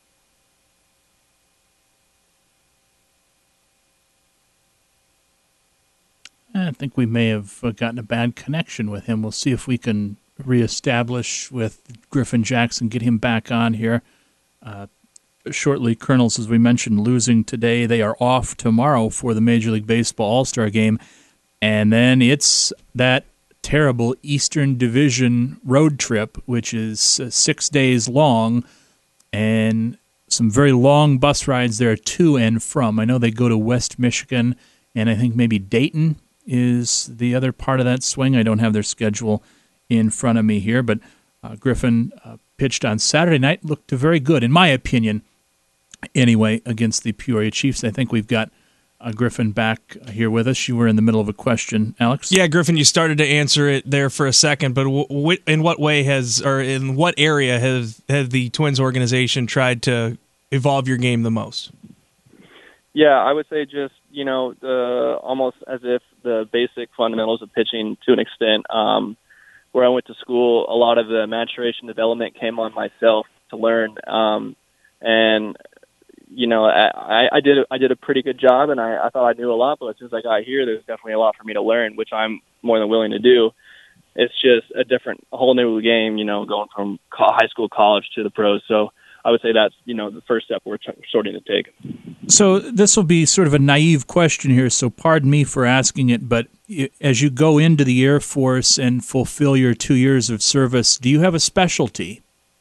I think we may have gotten a bad connection with him. We'll see if we can reestablish with Griffin Jackson, get him back on here. Uh, shortly, Colonels, as we mentioned, losing today. They are off tomorrow for the Major League Baseball All-Star Game. And then it's that terrible Eastern Division road trip, which is uh, six days long, and some very long bus rides there to and from. I know they go to West Michigan, and I think maybe Dayton is the other part of that swing. I don't have their schedule in front of me here, but uh, Griffin uh, pitched on Saturday night, looked very good, in my opinion, anyway, against the Peoria Chiefs. I think we've got uh, Griffin back here with us. You were in the middle of a question, Alex. Yeah, Griffin, you started to answer it there for a second, but w- w- in what way has, or in what area has, has the Twins organization tried to evolve your game the most? Yeah, I would say just, you know, uh, almost as if the basic fundamentals of pitching to an extent. Um, where I went to school, a lot of the maturation development came on myself to learn. Um, and, you know, I, I did I did a pretty good job, and I, I thought I knew a lot, but as soon as I got here, there's definitely a lot for me to learn, which I'm more than willing to do. It's just a different, a whole new game, you know, going from high school, college to the pros. So I would say that's, you know, the first step we're starting to take. So this will be sort of a naive question here, so pardon me for asking it, but as you go into the Air Force and fulfill your two years of service, do you have a specialty?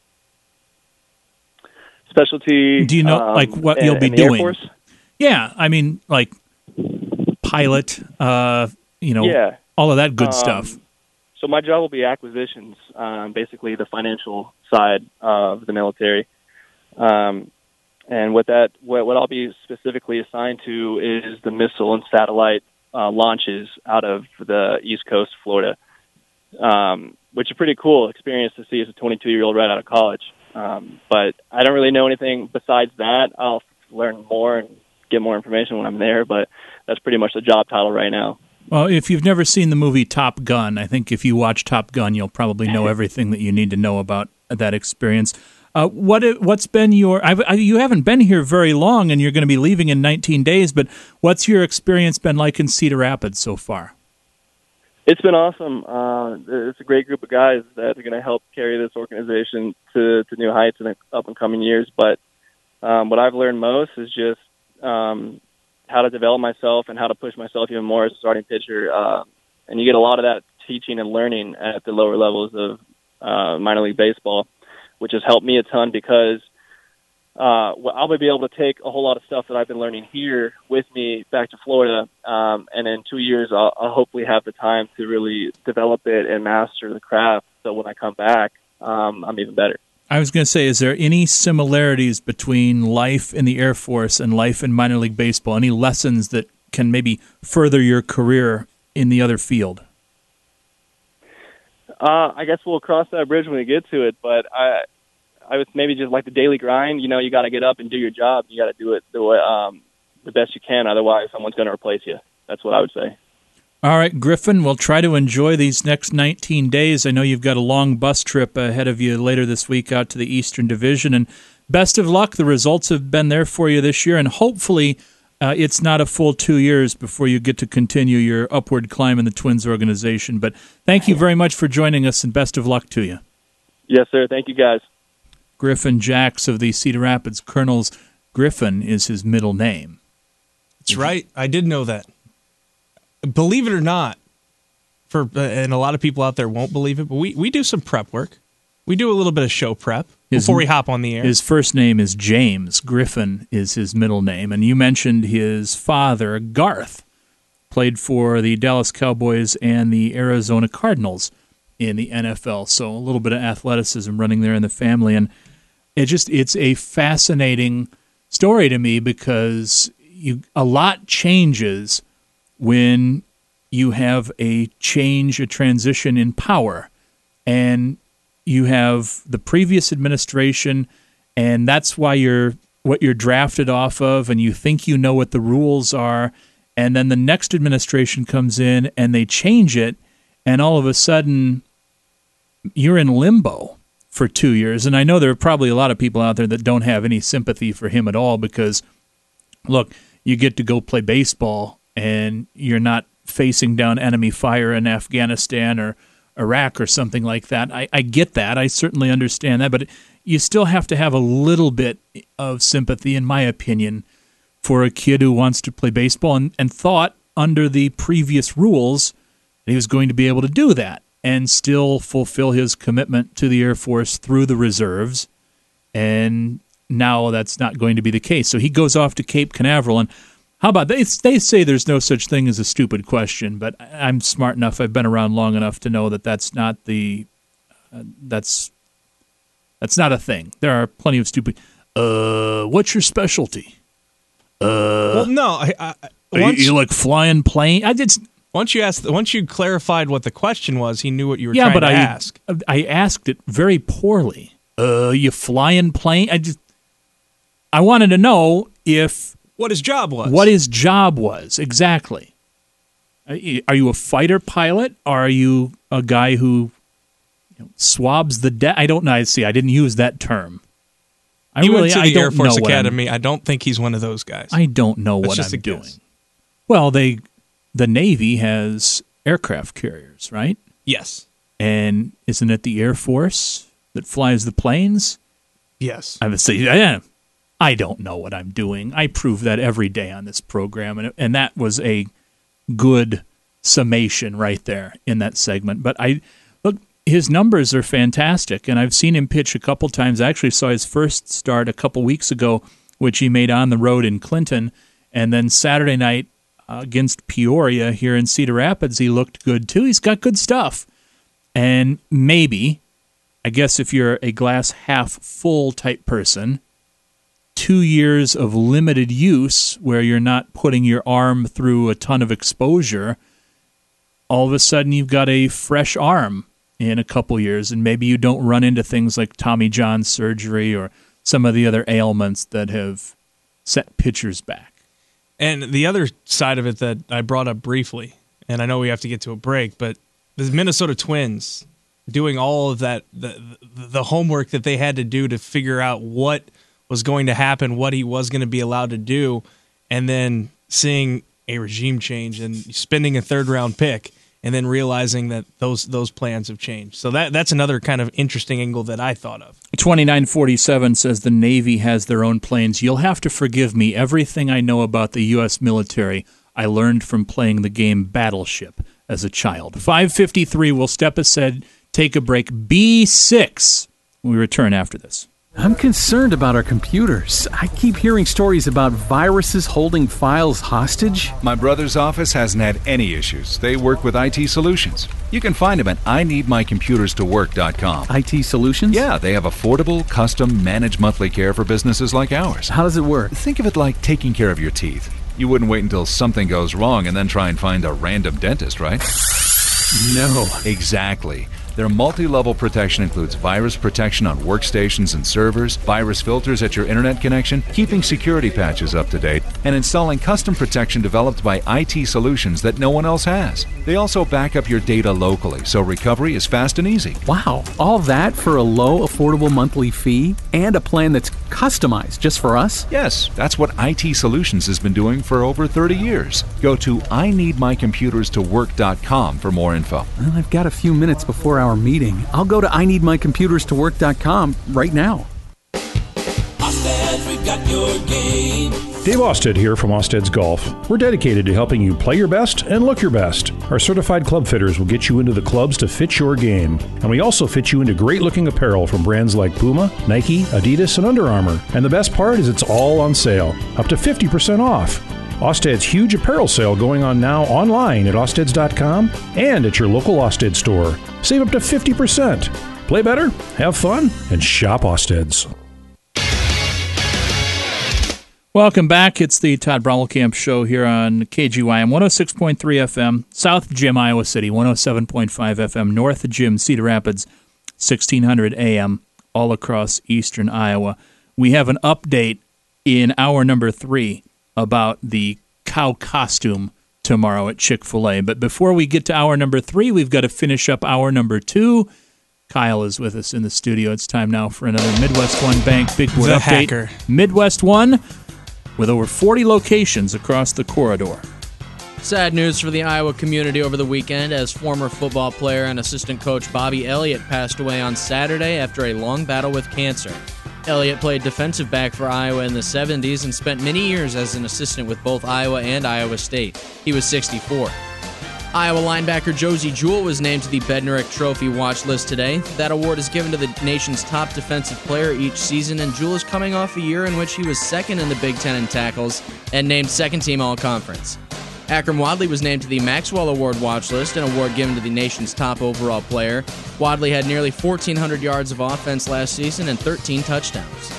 Specialty? Do you know, um, like, what in, you'll be in the Air doing? Force? Yeah, I mean, like, pilot, uh, you know, yeah. all of that good um, stuff. So my job will be acquisitions, um, basically the financial side of the military. Um, and what that, what, what I'll be specifically assigned to is the missile and satellite uh, launches out of the East Coast, Florida, um, which is a pretty cool experience to see as a twenty-two-year-old right out of college. Um, but I don't really know anything besides that. I'll learn more and get more information when I'm there, but that's pretty much the job title right now. Well, if you've never seen the movie Top Gun, I think if you watch Top Gun, you'll probably know everything that you need to know about that experience. Uh, what what's been your? I've, I, you haven't been here very long, and you're going to be leaving in nineteen days. But what's your experience been like in Cedar Rapids so far? It's been awesome. Uh, it's a great group of guys that are going to help carry this organization to, to new heights in the up and coming years. But um, what I've learned most is just um, how to develop myself and how to push myself even more as a starting pitcher. Uh, and you get a lot of that teaching and learning at the lower levels of uh, minor league baseball, which has helped me a ton because uh, I'll be able to take a whole lot of stuff that I've been learning here with me back to Florida, um, and in two years I'll, I'll hopefully have the time to really develop it and master the craft, so when I come back, um, I'm even better. I was going to say, is there any similarities between life in the Air Force and life in minor league baseball? Any lessons that can maybe further your career in the other field? Uh, I guess we'll cross that bridge when we get to it, but I I would maybe just like the daily grind. You know, you got to get up and do your job. You got to do it the way, um, the best you can, otherwise someone's going to replace you. That's what I would say. All right, Griffin, we'll try to enjoy these next nineteen days. I know you've got a long bus trip ahead of you later this week out to the Eastern Division, and best of luck. The results have been there for you this year, and hopefully uh, it's not a full two years before you get to continue your upward climb in the Twins organization. But thank you very much for joining us, and best of luck to you. Yes, sir. Thank you, guys. Griffin Jacks of the Cedar Rapids Colonels. Griffin is his middle name. That's right. I did know that. Believe it or not, for uh, and a lot of people out there won't believe it, but we, we do some prep work. We do a little bit of show prep his, before we hop on the air. His first name is James. Griffin is his middle name. And you mentioned his father, Garth, played for the Dallas Cowboys and the Arizona Cardinals in the N F L. So a little bit of athleticism running there in the family. And it just it's a fascinating story to me because you a lot changes when you have a change, a transition in power. And you have the previous administration, and that's why you're what you're drafted off of, and you think you know what the rules are, and then the next administration comes in and they change it, and all of a sudden you're in limbo for two years. And I know there are probably a lot of people out there that don't have any sympathy for him at all because, look, you get to go play baseball and you're not facing down enemy fire in Afghanistan or Iraq or something like that. I, I get that. I certainly understand that. But you still have to have a little bit of sympathy, in my opinion, for a kid who wants to play baseball and, and thought under the previous rules that he was going to be able to do that and still fulfill his commitment to the Air Force through the reserves. And now that's not going to be the case. So he goes off to Cape Canaveral. And how about they? They say there's no such thing as a stupid question, but I'm smart enough. I've been around long enough to know that that's not the uh, that's that's not a thing. There are plenty of stupid. Uh, what's your specialty? Uh, well, no. I, I, once, you, you like flying plane? I just once you asked, once you clarified what the question was, he knew what you were yeah, trying but to I, ask. I asked it very poorly. Uh, you flying plane? I just I wanted to know if what his job was. What his job was exactly. Are you a fighter pilot? Or are you a guy who you know, swabs the deck? I don't know. I see. I didn't use that term. I he really, went to I the don't Air Force know Academy. I don't think he's one of those guys. I don't know That's what just I'm a doing. guess. Well, they, the Navy has aircraft carriers, right? Yes. And isn't it the Air Force that flies the planes? Yes. I would say, yeah, I don't know what I'm doing. I prove that every day on this program, and and that was a good summation right there in that segment. But I look, his numbers are fantastic, and I've seen him pitch a couple times. I actually saw his first start a couple weeks ago, which he made on the road in Clinton, and then Saturday night uh, against Peoria here in Cedar Rapids, he looked good too. He's got good stuff, and maybe, I guess if you're a glass half full type person, two years of limited use where you're not putting your arm through a ton of exposure, all of a sudden you've got a fresh arm in a couple years, and maybe you don't run into things like Tommy John surgery or some of the other ailments that have set pitchers back. And the other side of it that I brought up briefly, and I know we have to get to a break, but the Minnesota Twins doing all of that, the, the homework that they had to do to figure out what was going to happen, what he was going to be allowed to do, and then seeing a regime change and spending a third-round pick and then realizing that those those plans have changed. So that that's another kind of interesting angle that I thought of. twenty-nine forty-seven says the Navy has their own planes. You'll have to forgive me. Everything I know about the U S military, I learned from playing the game Battleship as a child. five fifty-three, we'll step aside, take a break. B six. We return after this. I'm concerned about our computers. I keep hearing stories about viruses holding files hostage. My brother's office hasn't had any issues. They work with I T Solutions. You can find them at I need my computers to work dot com. I T Solutions? Yeah, they have affordable, custom, managed monthly care for businesses like ours. How does it work? Think of it like taking care of your teeth. You wouldn't wait until something goes wrong and then try and find a random dentist, right? No. Exactly. Their multi-level protection includes virus protection on workstations and servers, virus filters at your internet connection, keeping security patches up to date, and installing custom protection developed by I T Solutions that no one else has. They also back up your data locally, so recovery is fast and easy. Wow, all that for a low, affordable monthly fee and a plan that's customized just for us? Yes, that's what I T Solutions has been doing for over thirty years. Go to I need my computers to work dot com for more info. Well, I've got a few minutes before our meeting. I'll go to I need my computers to work dot com right now. Ostead, we've got your game. Dave Osted here from Osted's Golf. We're dedicated to helping you play your best and look your best. Our certified club fitters will get you into the clubs to fit your game. And we also fit you into great-looking apparel from brands like Puma, Nike, Adidas, and Under Armour. And the best part is it's all on sale, up to fifty percent off. Osted's huge apparel sale going on now online at osteds dot com and at your local Osted store. Save up to fifty percent. Play better, have fun, and shop Osted's. Welcome back. It's the Todd Brommelkamp Show here on K G Y M one oh six point three F M, South Gym, Iowa City, one oh seven point five F M, North Gym, Cedar Rapids, sixteen hundred A M, all across eastern Iowa. We have an update in hour number three about the cow costume tomorrow at Chick-fil-A. But before we get to hour number three, we've got to finish up hour number two. Kyle is with us in the studio. It's time now for another Midwest One Bank Big Board The update. hacker. Midwest One, with over forty locations across the corridor. Sad news for the Iowa community over the weekend as former football player and assistant coach Bobby Elliott passed away on Saturday after a long battle with cancer. Elliott played defensive back for Iowa in the seventies and spent many years as an assistant with both Iowa and Iowa State. He was sixty-four. Iowa linebacker Josie Jewell was named to the Bednarik Trophy watch list today. That award is given to the nation's top defensive player each season, and Jewell is coming off a year in which he was second in the Big Ten in tackles and named second-team All-Conference. Akram Wadley was named to the Maxwell Award watch list, an award given to the nation's top overall player. Wadley had nearly fourteen hundred yards of offense last season and thirteen touchdowns.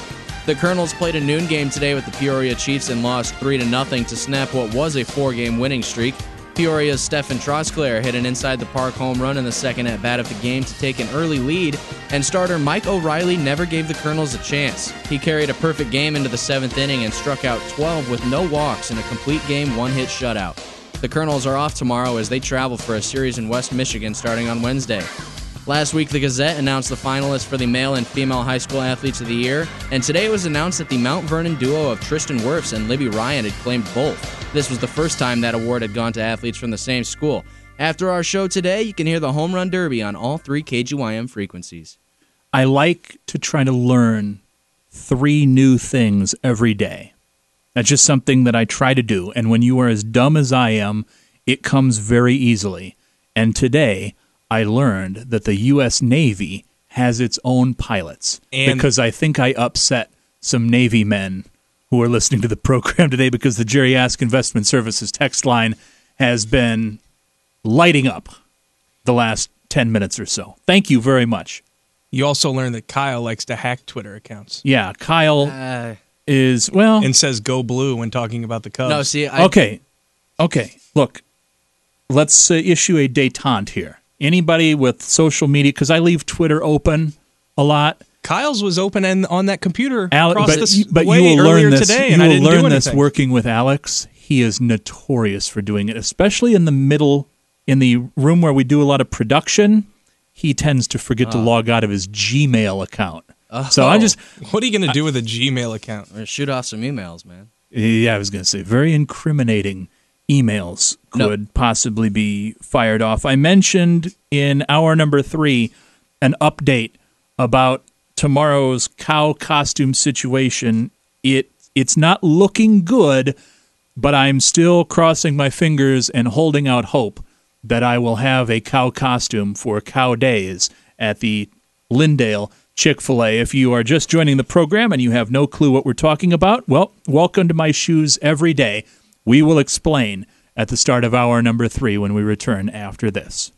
The Colonels played a noon game today with the Peoria Chiefs and lost three to nothing to snap what was a four-game winning streak. Peoria's Stefan Trosclair hit an inside-the-park home run in the second at-bat of the game to take an early lead, and starter Mike O'Reilly never gave the Colonels a chance. He carried a perfect game into the seventh inning and struck out twelve with no walks in a complete game one-hit shutout. The Colonels are off tomorrow as they travel for a series in West Michigan starting on Wednesday. Last week, the Gazette announced the finalists for the Male and Female High School Athletes of the Year, and today it was announced that the Mount Vernon duo of Tristan Wirfs and Libby Ryan had claimed both. This was the first time that award had gone to athletes from the same school. After our show today, you can hear the Home Run Derby on all three K G Y M frequencies. I like to try to learn three new things every day. That's just something that I try to do, and when you are as dumb as I am, it comes very easily. And today, I learned that the U S Navy has its own pilots, and because I think I upset some Navy men who are listening to the program today because the Jerry Ask Investment Services text line has been lighting up the last ten minutes or so. Thank you very much. You also learned that Kyle likes to hack Twitter accounts. Yeah, Kyle uh, is, well... And says go blue when talking about the Cubs. No, see, I... Okay, okay, look, let's uh, issue a detente here. Anybody with social media, because I leave Twitter open a lot. Kyle's was open and on that computer Ale- across but, this but way you will earlier learn this, today, you and I will didn't learn do this anything. working with Alex. He is notorious for doing it, especially in the middle, in the room where we do a lot of production. He tends to forget oh. to log out of his Gmail account. Oh. So I'm just... What are you going to do with a Gmail account? We're gonna shoot off some emails, man. Yeah, I was going to say, very incriminating emails could no. possibly be fired off. I mentioned in hour number three an update about tomorrow's cow costume situation. It it's not looking good, but I'm still crossing my fingers and holding out hope that I will have a cow costume for Cow Days at the Lindale Chick-fil-A. If you are just joining the program and you have no clue what we're talking about, well, welcome to my shoes every day. We will explain at the start of hour number three when we return after this.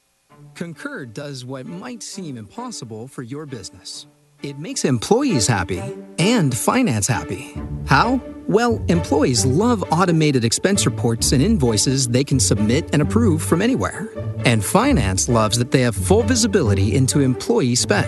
Concur does what might seem impossible for your business. It makes employees happy and finance happy. How? Well, employees love automated expense reports and invoices they can submit and approve from anywhere. And finance loves that they have full visibility into employee spend.